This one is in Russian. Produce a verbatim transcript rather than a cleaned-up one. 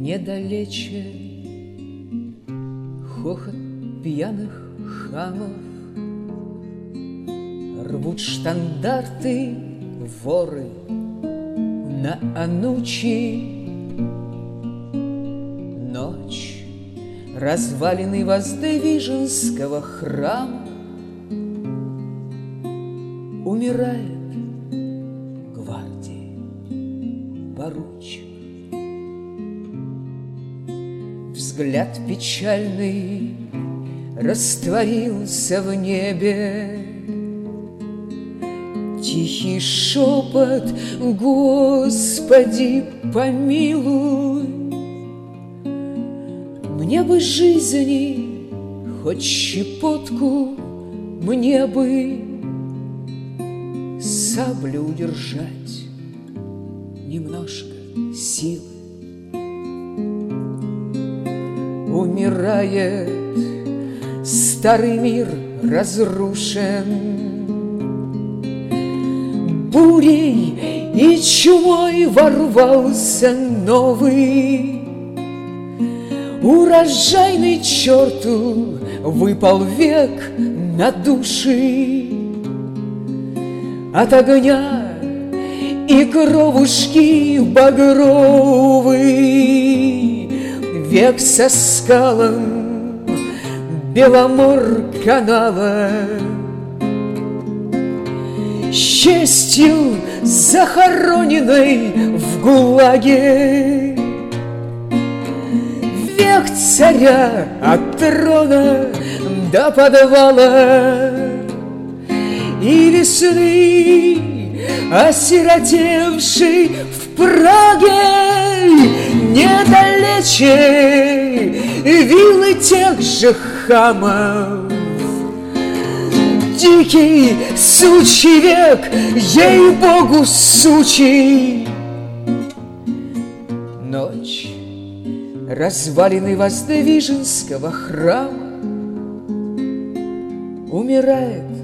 недалече хохот пьяных хамов, рвут штандарты воры на Анучи. Ночь, развалины Воздвиженского храма, умирает гвардии поручик. Взгляд печальный растворился в небе, тихий шепот: Господи, помилуй. Мне бы жизни хоть щепотку, мне бы саблю удержать, немножко силы. Умирает старый мир, разрушен бурей и чумой, ворвался новый. Урожайный черту выпал век на души. От огня и кровушки багровый век со скалом Беломор-канала, с честью захороненной в ГУЛАГе. Век царя от трона до подвала и весны, осиротевшей в Праге, недалече виллы тех же хамов. Дикий сучий век, ей-богу, сучий. Ночь, развалины Воздвиженского храма, умирает